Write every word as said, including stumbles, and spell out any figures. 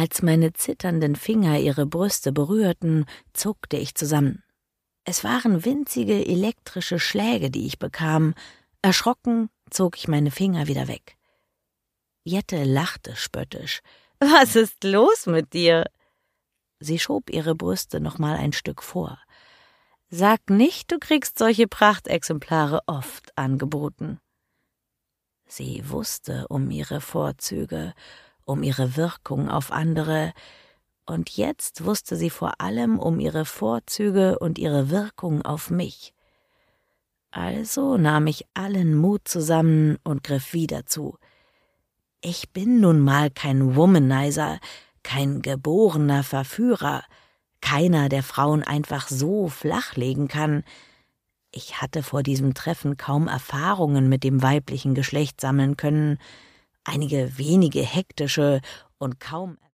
Als meine zitternden Finger ihre Brüste berührten, zuckte ich zusammen. Es waren winzige elektrische Schläge, die ich bekam. Erschrocken zog ich meine Finger wieder weg. Jette lachte spöttisch. »Was ist los mit dir?« Sie schob ihre Brüste noch mal ein Stück vor. »Sag nicht, du kriegst solche Prachtexemplare oft angeboten.« Sie wusste um ihre Vorzüge, um ihre Wirkung auf andere, und jetzt wusste sie vor allem um ihre Vorzüge und ihre Wirkung auf mich. Also nahm ich allen Mut zusammen und griff wieder zu. Ich bin nun mal kein Womanizer, kein geborener Verführer, keiner, der Frauen einfach so flachlegen kann. Ich hatte vor diesem Treffen kaum Erfahrungen mit dem weiblichen Geschlecht sammeln können, einige wenige hektische und kaum